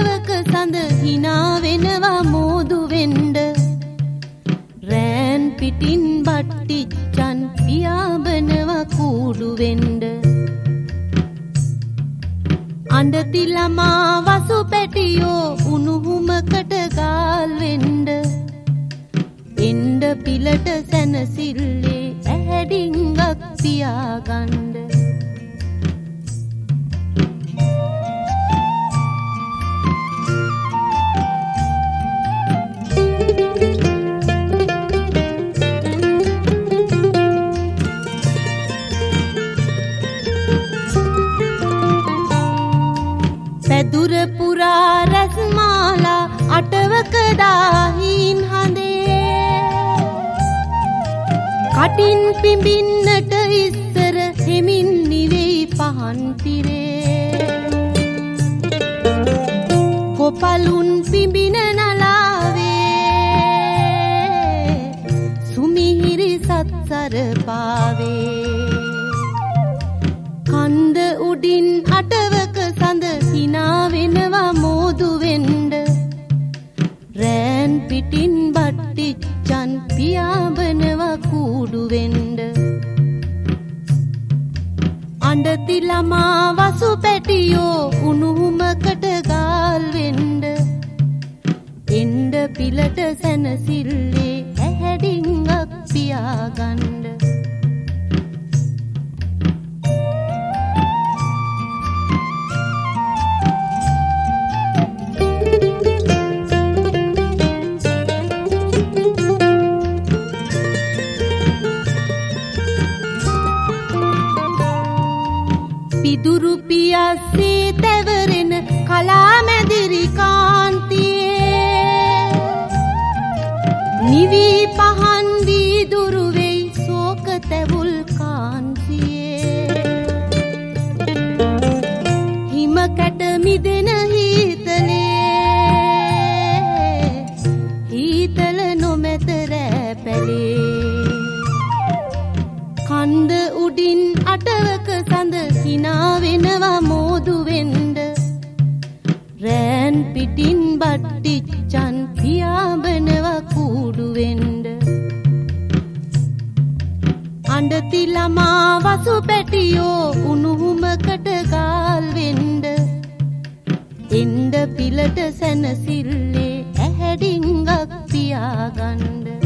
අටවක සඳ හිනා වෙනවා මෝදු වෙන්න රෑන් පිටින් බට්ටිච්චන් පියාඹනවා කූඩු වෙන්න අඬති ළමා වසු පැටියෝ උණුහුමකට ගාල් වෙන්න එන්න පිලට සැනසිල්ලේ ඇහැඩින්ගක් පියාගන්න පැදුර පුරා රැස්මාලා අටවක දාහින් හඳේ කටින් පිඹින්නට ඉස්සර හෙමින් නිවෙයි පහන් තිරේ කොපලුන් පිඹින නලාවේ සුමිහිරි සත්සර පාවේ කන්ද උඩින් අටවක සඳ හිනා වෙනවා මෝදු වෙන්න රෑන් පිටින් බට්ටිච්චන් පියාඹනවා කූඩු වෙන්න අඬති ළමා වසු පැටියෝ උණුහුමකට ගාල් වෙන්න එන්න පිලට සැනසිල්ලේ ඇහැඩින්ගක් පියාගන්න පිදුරු පියස්සේ තැවරෙන කලාමැදිරි කාන්තියේ නිවී පහන් වීදුරු වෙයි සෝක තැවුල් කාන්තියේ හිම කැට මිදෙන හීතල නොමැත රෑ පැලේ කන්ද උඩින් අටවක සඳ හිනා වෙනවා මෝදු වෙන්න රෑන් පිටින් බට්ටිච්චන් පියාඹනවා කූඩු වෙන්න අඬති ළමා වසු පැටියෝ උණුහුමකට ගාල් වෙන්න එන්න පිලට සැනසිල්ලේ ඇහැඩින්ගක් පියාගන්න